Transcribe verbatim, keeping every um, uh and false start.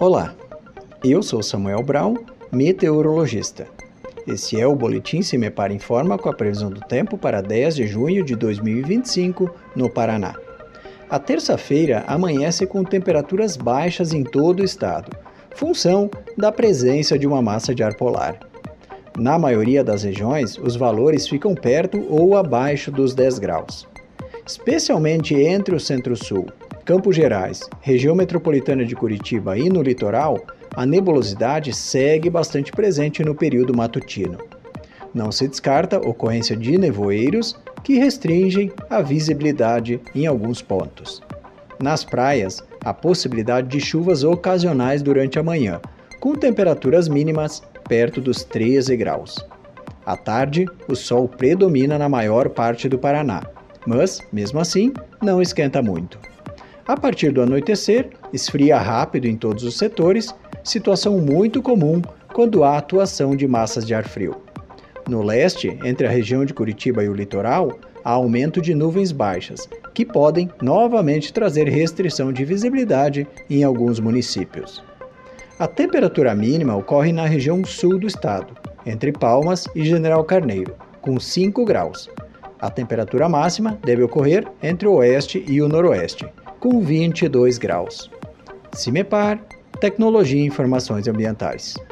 Olá, eu sou Samuel Brown, meteorologista. Esse é o Boletim Se Me Para Informa com a previsão do tempo para dez de junho de dois mil e vinte e cinco, no Paraná. A terça-feira amanhece com temperaturas baixas em todo o estado, função da presença de uma massa de ar polar. Na maioria das regiões, os valores ficam perto ou abaixo dos dez graus. Especialmente entre o Centro-Sul, Campos Gerais, região metropolitana de Curitiba e no litoral, a nebulosidade segue bastante presente no período matutino. Não se descarta a ocorrência de nevoeiros que restringem a visibilidade em alguns pontos. Nas praias, há possibilidade de chuvas ocasionais durante a manhã, com temperaturas mínimas perto dos treze graus. À tarde, o sol predomina na maior parte do Paraná, mas, mesmo assim, não esquenta muito. A partir do anoitecer, esfria rápido em todos os setores, situação muito comum quando há atuação de massas de ar frio. No leste, entre a região de Curitiba e o litoral, há aumento de nuvens baixas, que podem novamente trazer restrição de visibilidade em alguns municípios. A temperatura mínima ocorre na região sul do estado, entre Palmas e General Carneiro, com cinco graus. A temperatura máxima deve ocorrer entre o oeste e o noroeste, com vinte e dois graus. Cimepar, Tecnologia e Informações Ambientais.